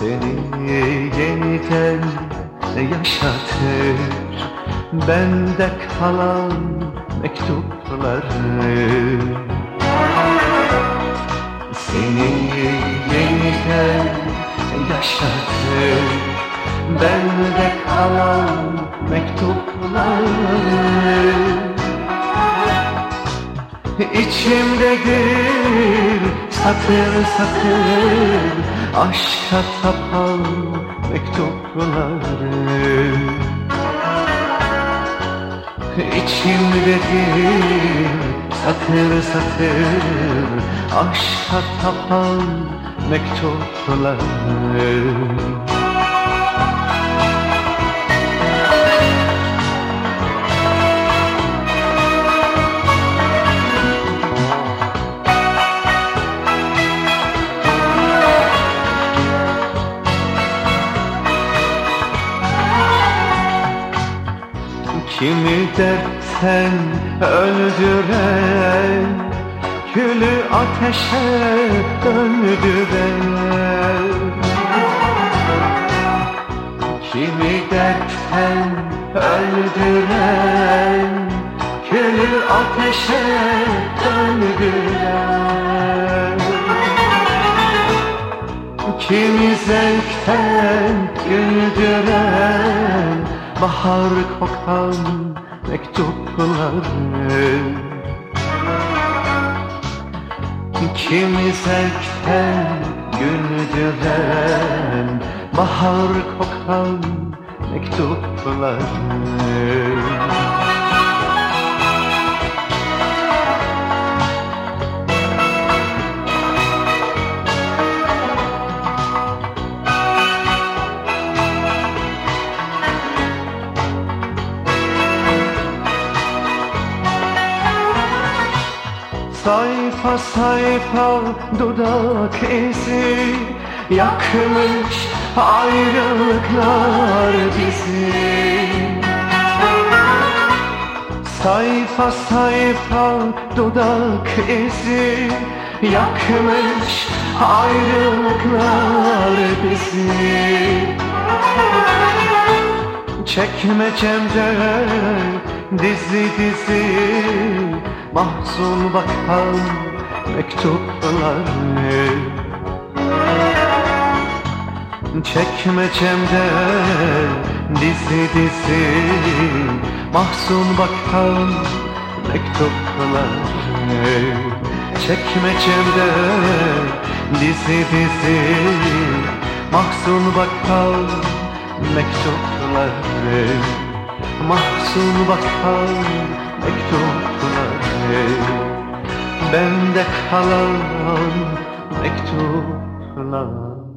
Seni yeniden yaşatır bende kalan mektupları. Seni yeniden yaşatır bende kalan mektupları. İçimdedir satır satır aşka tapan mektupları. İçimdedir satır satır aşka tapan mektupları. Kimi dertten öldüren, külü ateşe döndüren. Kimi dertten öldüren, külü ateşe döndüren. Kimi zevkten güldüren, bahar kokan mektupları. Kimi zevkten güldüren, bahar kokan mektupları. Sayfa sayfa dudak izi yakmış ayrılıklar bizi. Sayfa sayfa dudak izi yakmış ayrılıklar bizi. Çekmecemde dizi dizi mahzun bakan mektupları. Çekmecemde dizi dizi mahzun bakan mektupları. Çekmecemde dizi dizi mahzun bakan mektupları. Mahzun bakan mektupları. Bende kalan mektuplar.